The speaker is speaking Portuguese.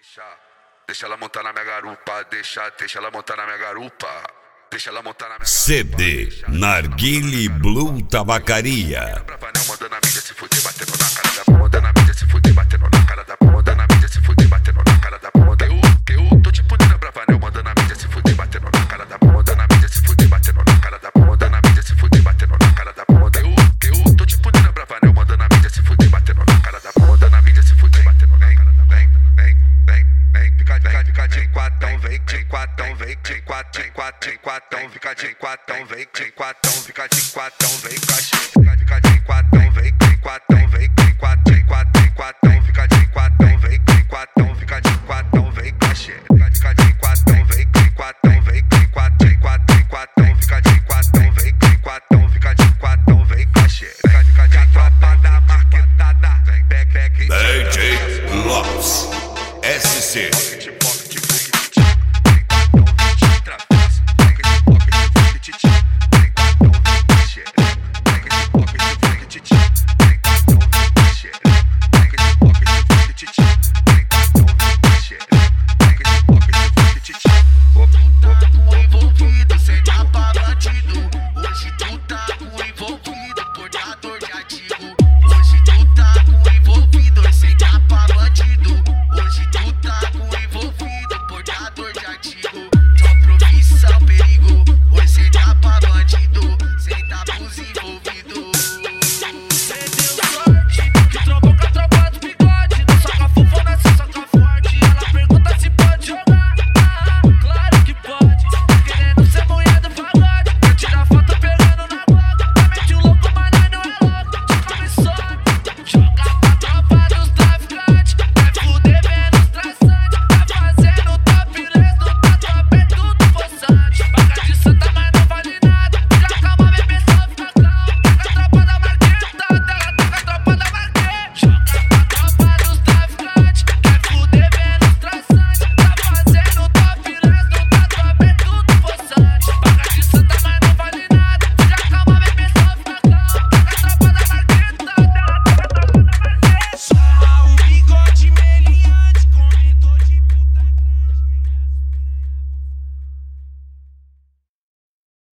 Deixa ela montar na minha garupa, deixa ela montar na minha garupa. Deixa ela montar na minha CD Narguile Blue Tabacaria. Mandando a mídia se fuder, batendo na cara da bunda, na mídia se fuder, batendo na cara da bunda, na mídia se fuder, batendo na cara da bunda. Eu tô tipo Nina Bravanel, mandando a mídia se fuder, batendo na cara da bunda, na mídia se fuder, batendo na cara da bunda, na mídia se fuder, batendo na cara da bunda. Eu tô tipo Nina Bravanel, mandando a mídia se fuder, batendo na cara da bunda, na mídia se fuder, batendo na cara da bunda. Fica de quatão, vem de quatão, vem de quatão, fica de quatão, vem de quatão, fica de quatão, vem cachê. Fica de quatão, vem de quatão, vem de quatão, fica de quatão, vem de quatão, fica de quatão, vem cachê. Fica de quatão, vem de quatão, vem de quatão, fica de quatão, vem de quatão, fica de quatão, vem cachê. Fica de tropa da marquetada, DJ Lopes SC